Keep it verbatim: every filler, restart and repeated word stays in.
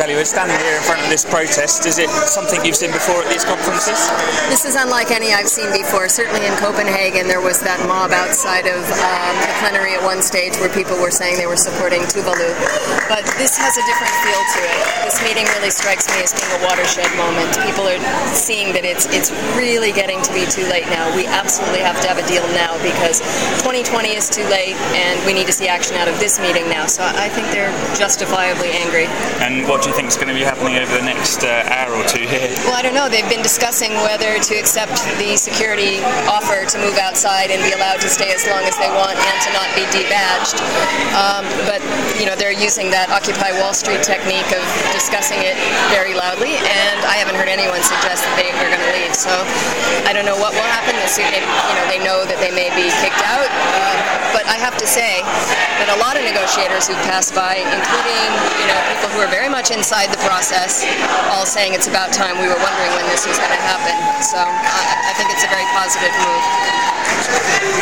Kelly, we're standing here in front of this protest. Is it something you've seen before at these conferences? This is unlike any I've seen before. Certainly in Copenhagen there was that mob outside of um, the plenary at one stage where people were saying they were supporting Tuvalu. But this has a different feel to it. This meeting really strikes me as being a watershed moment. People are seeing that it's it's really getting to be too late now. We absolutely have to have a deal now because twenty twenty is too late and we need to see action out of this meeting now. So I think they're justifiably angry. And what do you think is going to be happening over the next uh, hour or two here? Well, I don't know. They've been discussing whether to accept the security offer to move outside and be allowed to stay as long as they want and to not be debadged. Um, but, you know, they're using that Occupy Wall Street technique of discussing it very loudly, and I haven't heard anyone suggest that they are going to leave. So I don't know what will happen. They, you know, they know that they may be kicked out. Um, but I have to say that a lot of negotiators who passed by, including, you know, people who are very much inside the process, all saying it's about time. We were wondering when this was going to happen. So I, I think it's a very positive move.